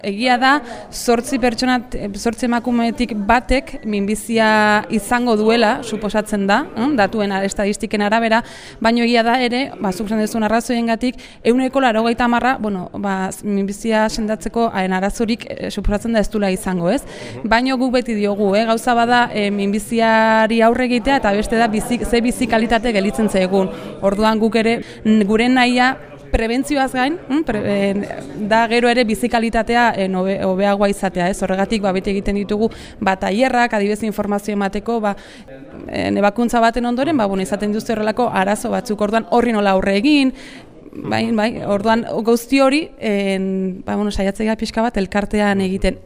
Egia da, 8 emakumetik batek minbizia izango duela, suposatzen da, datuen estadistiken arabera, baino egia da ere, zuk esan duzun arrazoiengatik, 80%, minbizia sendatzeko arazorik suposatzen da ez duela izango, ez? Baino guk beti diogu, gauza bada minbiziari aurre egitea eta beste da ze bizi kalitate gelitzen zaigun. Orduan guk ere gure nahia prebentzioaz gain, da gero ere bizikalitatea hobeagoa izatea, ez? Horregatik beti egiten ditugu tailerrak, adibidez informazio emateko, ebakuntza baten ondoren, izaten dituzte horrelako arazo batzuk, orduan horri nola aurre egin, orduan guzti hori, saiatzea pixka bat elkartean egiten.